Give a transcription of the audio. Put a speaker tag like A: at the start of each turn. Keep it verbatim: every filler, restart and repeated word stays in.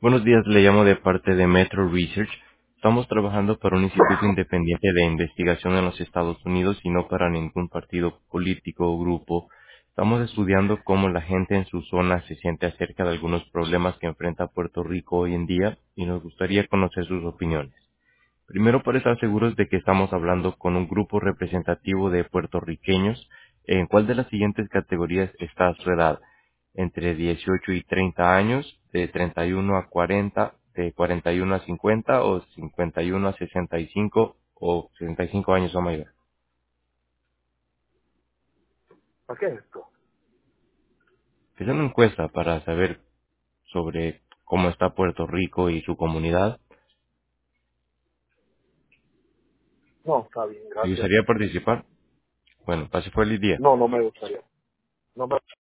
A: Buenos días, le llamo de parte de Metro Research. Estamos trabajando para un instituto independiente de investigación en los Estados Unidos y no para ningún partido político o grupo. Estamos estudiando cómo la gente en su zona se siente acerca de algunos problemas que enfrenta Puerto Rico hoy en día y nos gustaría conocer sus opiniones. Primero, para estar seguros de que estamos hablando con un grupo representativo de puertorriqueños, ¿en cuál de las siguientes categorías está su edad? Entre dieciocho y treinta años, de treinta y uno a cuarenta, de cuarenta y uno a cincuenta o cincuenta y uno a sesenta y cinco o sesenta y cinco años o mayor.
B: ¿Para qué es esto?
A: Es una encuesta para saber sobre cómo está Puerto Rico y su comunidad.
B: No, está bien,
A: ¿Le
B: gracias.
A: gustaría participar? Bueno, pase feliz día.
B: No, no me gustaría. No me